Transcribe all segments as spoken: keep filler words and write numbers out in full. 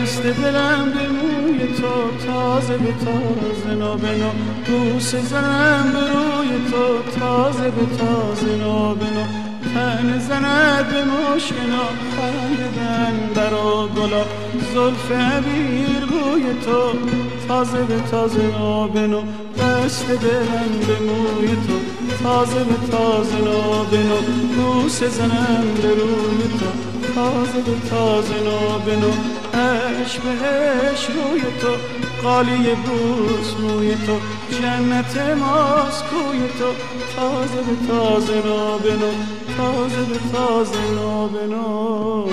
دست دلم به موی تو تازه به تازه نابنو بوسه زنم به روی تو تازه به تازه نابنو تن زند به مشکنا خنددن برا گلا زلف عبیر بوی تو تازه به تازه نابنو دست دلم به موی تو تازه به تازه نابنو بوسه زنم به روی تو تازه به تازه نابنو عشق به عشق روی تو قالی بوس موی تو جنت ماست کوی تو تازه به تازه نابنو تازه به تازه نابنو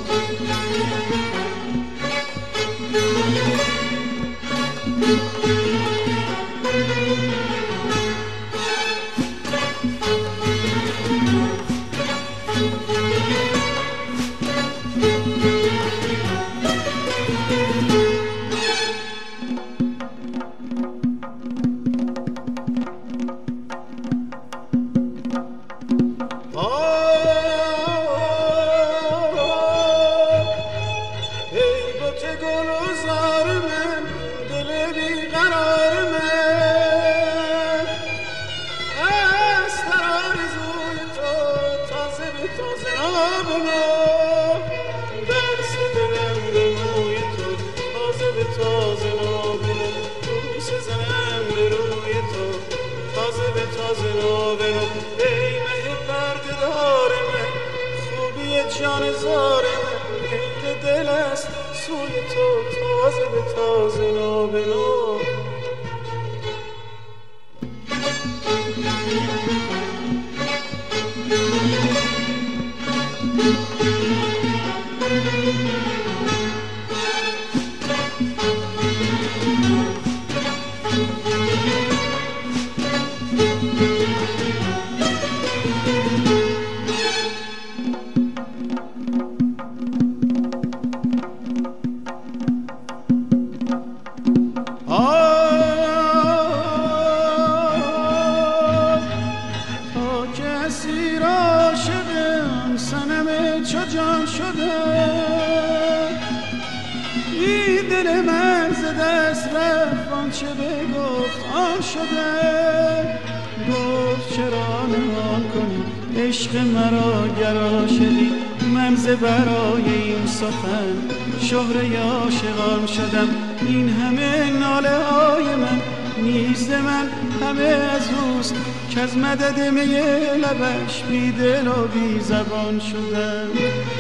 جان زار من غیر دل است سوی تو تازه به تازه نابنو جان شده این دل من ز دست رفت آنچه بگفت آن شده گفت چرا نهان کنی عشق مرا گرا شدی من ز برای این سخن شهره عاشقان شدم این همه ناله های من نیز من همه از اوست که از مدد می لبش بی دل و بی زبان شدم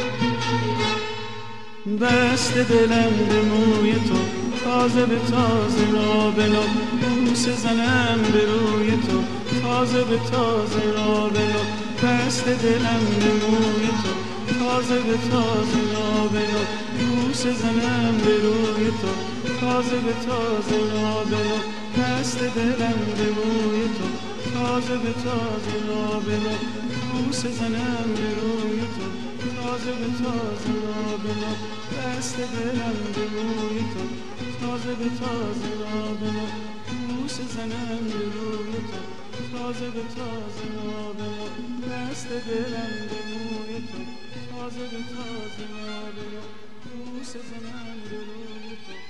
دست دلم به موی تو تازه به تازه نابنو بوسه زنم به روی تو تازه به تازه نابنو دست دلم به موی تو تازه به تازه نابنو بوسه زنم به روی تو تازه به تازه نابنو دست دلم به موی تو تازه به تازه نابنو بوسه زنم به روی تو تازه به تازه نابنو دست دلم به موی تو تازه به تازه نابنو بوسه زنم به روی تو تازه به تازه نابنو دست دلم به موی تو تازه به تازه نابنو بوسه زنم به روی تو